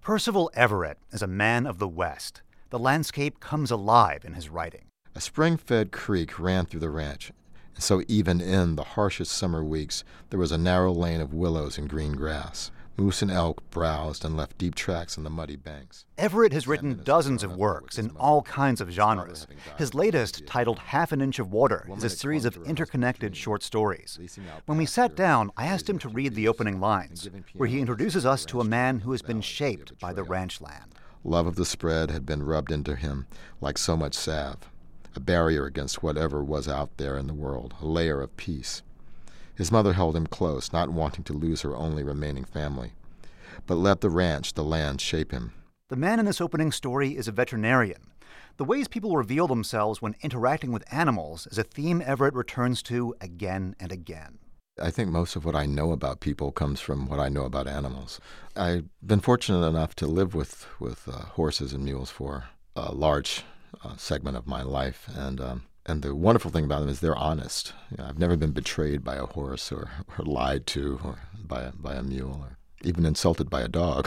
Percival Everett is a man of the West. The landscape comes alive in his writing. A spring-fed creek ran through the ranch, and so even in the harshest summer weeks, there was a narrow lane of willows and green grass. Moose and elk browsed and left deep tracks in the muddy banks. Everett has written dozens of works in all kinds of genres. His latest, titled Half an Inch of Water, is a series of interconnected short stories. When we sat down, I asked him to read the opening lines, where he introduces us to a man who has been shaped by the ranch land. Love of the spread had been rubbed into him like so much salve, a barrier against whatever was out there in the world, a layer of peace. His mother held him close, not wanting to lose her only remaining family, but let the ranch, the land, shape him. The man in this opening story is a veterinarian. The ways people reveal themselves when interacting with animals is a theme Everett returns to again and again. I think most of what I know about people comes from what I know about animals. I've been fortunate enough to live with horses and mules for a large segment of my life, and the wonderful thing about them is they're honest. I've never been betrayed by a horse or lied to or by a mule or even insulted by a dog.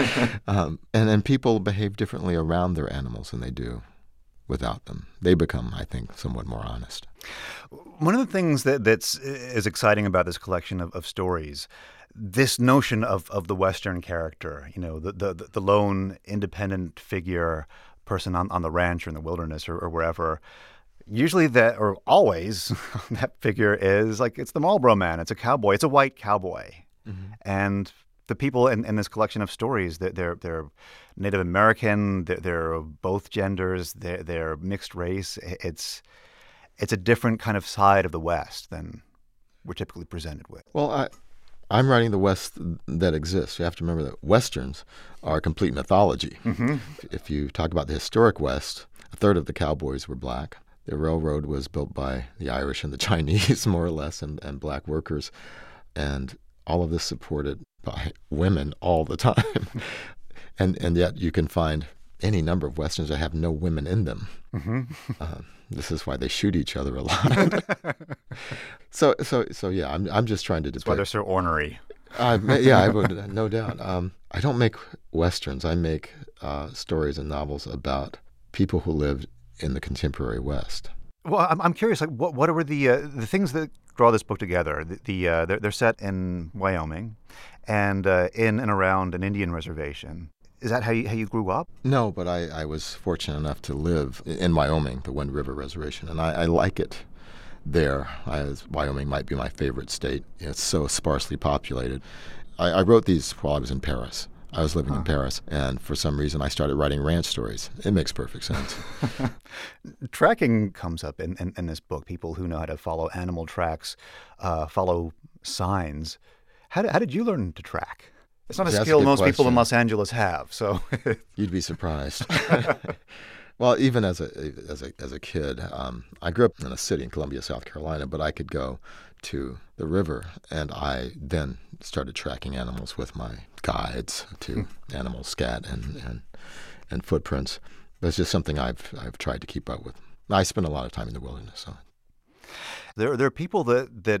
And people behave differently around their animals than they do without them. They become, I think, somewhat more honest. One of the things that's exciting about this collection of stories, this notion of the Western character, the lone independent figure, person on the ranch or in the wilderness or wherever. Usually or always, that figure is it's the Marlboro Man. It's a cowboy. It's a white cowboy. Mm-hmm. And the people in this collection of stories, they're Native American. They're both genders. They're mixed race. It's a different kind of side of the West than we're typically presented with. Well, I'm writing the West that exists. You have to remember that Westerns are complete mythology. Mm-hmm. If you talk about the historic West, a third of the cowboys were black. The railroad was built by the Irish and the Chinese, more or less, and black workers. And all of this supported by women all the time. and yet you can find any number of Westerns that have no women in them. Mm-hmm. This is why they shoot each other a lot. So yeah, I'm just trying to depict. That's why they're so ornery. I would, no doubt. I don't make Westerns. I make stories and novels about people who lived in the contemporary West. Well, I'm curious. What were the things that draw this book together? They're set in Wyoming, and in and around an Indian reservation. Is that how you grew up? No, but I was fortunate enough to live in Wyoming, the Wind River Reservation, and I like it there. Wyoming might be my favorite state. It's so sparsely populated. I wrote these while I was in Paris. I was living in Paris, and for some reason I started writing ranch stories. It makes perfect sense. Tracking comes up in this book. People who know how to follow animal tracks, follow signs. How did you learn to track? It's not a skill most people in Los Angeles have. So you'd be surprised. Well, even as a kid, I grew up in a city in Columbia, South Carolina, but I could go to the river, and I then started tracking animals with my guides to animal scat and footprints. But it's just something I've tried to keep up with. I spend a lot of time in the wilderness. So there are people that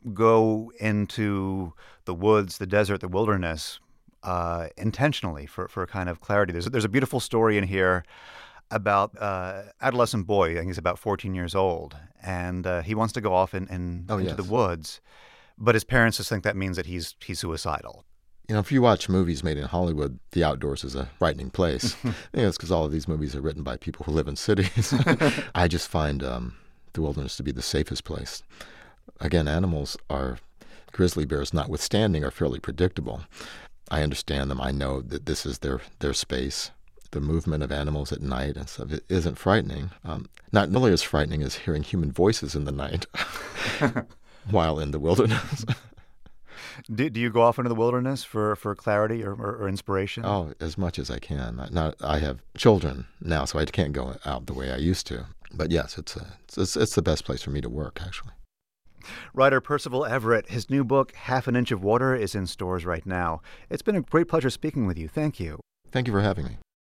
go into the woods, the desert, the wilderness intentionally for a kind of clarity. There's a beautiful story in here about adolescent boy. I think he's about 14 years old, and he wants to go off into the woods, but his parents just think that means that he's suicidal. If you watch movies made in Hollywood, the outdoors is a frightening place. It's because all of these movies are written by people who live in cities. I just find the wilderness to be the safest place. Again, animals grizzly bears notwithstanding, are fairly predictable. I understand them. I know that this is their space. The movement of animals at night and stuff isn't frightening. Not nearly as frightening as hearing human voices in the night while in the wilderness. Do you go off into the wilderness for clarity or inspiration? Oh, as much as I can. I have children now, so I can't go out the way I used to. But yes, it's the best place for me to work, actually. Writer Percival Everett, his new book, Half an Inch of Water, is in stores right now. It's been a great pleasure speaking with you. Thank you. Thank you for having me.